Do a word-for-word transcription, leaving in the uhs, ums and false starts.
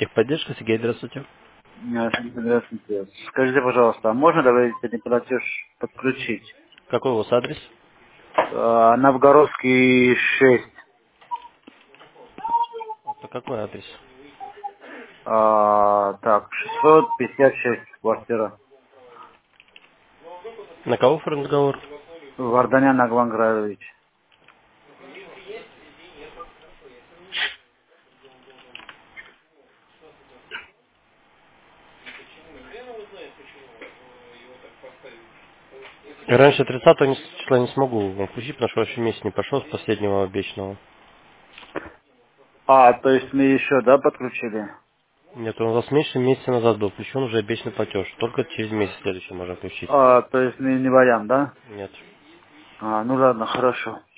Техподдержка, Сергей, здравствуйте. А, Здравствуйте. Скажите, пожалуйста, а можно доверительный платеж подключить? Какой у вас адрес? А, Новгородский шесть. Это какой адрес? А, так, шестьсот пятьдесят шесть квартира. На кого оформлен договор? Варданян Аглан Граевич. Раньше тридцатого не- числа не смогу вам включить, потому что вообще месяц не пошел с последнего обещанного. А, то есть мы еще, да, подключили? Нет, он у вас меньше месяца назад был включен уже обещанный платеж. Только через месяц следующий можно включить. А, то есть не, не вариант, да? Нет. А, ну ладно, хорошо.